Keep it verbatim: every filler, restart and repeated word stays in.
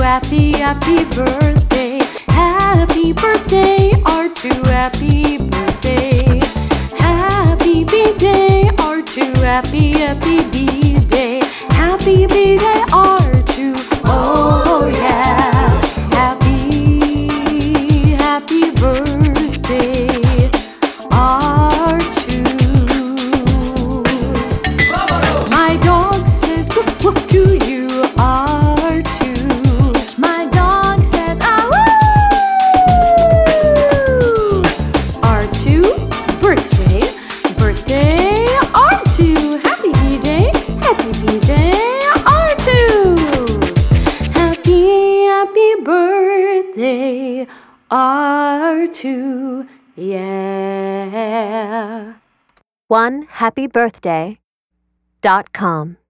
happy, happy birthday. Happy birthday, R two, happy birthday. Happy B-Day, R two, happy, happy B-Day. Happy B-Day, R two, oh yeah. Happy, happy birthday, R two. My dog says woof woof to you, R two. My dog says ah woo. R two, birthday, birthday, R two. Happy B-Day, happy B-Day, R two. Happy, happy birthday, R two, yeah. one happy birthday dot com